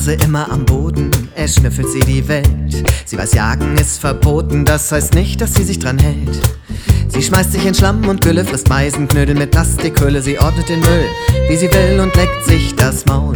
Nase immer am Boden, schnüffelt sie die Welt. Sie weiß, Jagen ist verboten, das heißt nicht, dass sie sich dran hält. Sie schmeißt sich in Schlamm und Gülle, frisst Meisenknödel mit Plastikhülle. Sie ordnet den Müll, wie sie will, und leckt sich das Maul.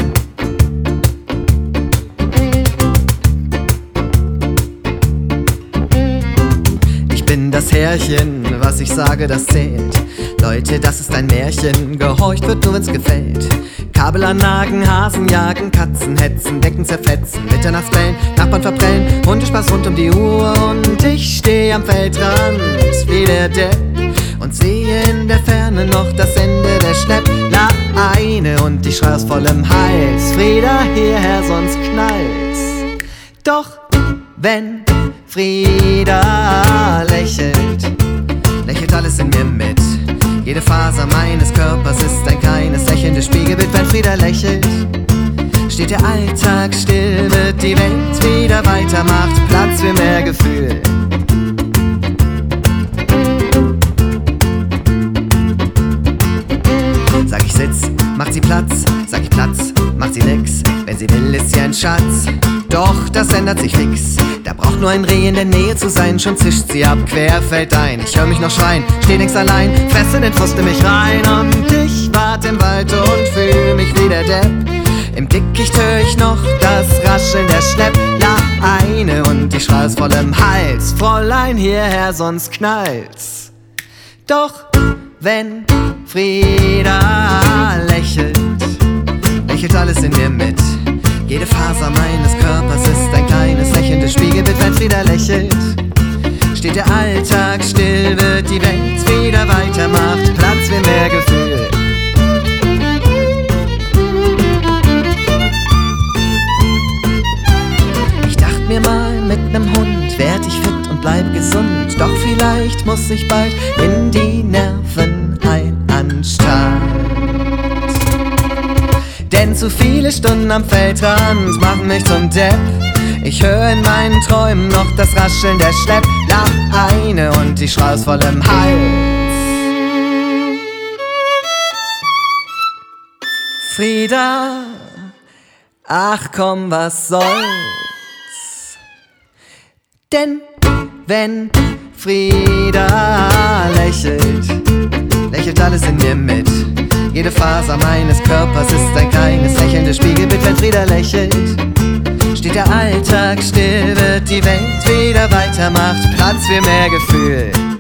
Ich bin das Härchen, was ich sage, das zählt. Leute, das ist ein Märchen, gehorcht wird nur, wenn's gefällt. Kabelanlagen, Hasen jagen, Katzen hetzen, Decken zerfetzen, Mitternachtsbellen, Nachbarn verprellen, Hundespaß rund um die Uhr. Und ich steh am Feldrand wie der Depp und sehe in der Ferne noch das Ende der Schleppleine. Und ich schrei aus vollem Hals: Frieda, hierher, sonst knallt's. Doch wenn Frieda lächelt, lächelt alles in mir mit. Jede Faser meines Körpers ist ein kleines lächelndes Spiegelbild. Wenn Frieda lächelt, steht der Alltag still, wird die Welt wieder weiter, macht Platz für mehr Gefühl. Sag ich Sitz, macht sie Platz, sag ich Platz, macht sie nix. Wenn sie will, ist sie ein Schatz, doch das ändert sich fix. Da braucht nur ein Reh in der Nähe zu sein, schon zischt sie ab, quer fällt ein. Ich hör mich noch schreien, steh nix allein, fresse den Frust in mich rein. Und ich wart im Wald und fühl mich wie der Depp. Im Dickicht hör ich noch das Rascheln der Schleppleine. Und ich schrei aus vollem Hals: Fräulein, hierher, sonst knallt's. Doch wenn Frieda lächelt, lächelt alles in mir mit. Jede Faser meines Körpers ist ein kleines lächelndes Spiegelbild. Wenn Frieda lächelt, steht der Alltag still, wird die Welt wieder weiter, macht Platz für mehr Gefühl. Ich dachte mir mal, mit nem Hund werd ich fit und bleib gesund. Doch vielleicht muss ich bald in die Nervenheilanstalt. Denn zu viele Stunden am Feldrand machen mich zum Depp. Ich höre in meinen Träumen noch das Rascheln der Schleppleine. Und ich schrei aus vollem Hals: Frieda, ach komm, was soll's. Denn wenn Frieda lächelt, lächelt alles in mir mit. Jede Faser meines Körpers ist ein kleines lächelndes Spiegelbild. Wenn Frieda lächelt, steht der Alltag still, wird die Welt wieder weiter, macht Platz für mehr Gefühl.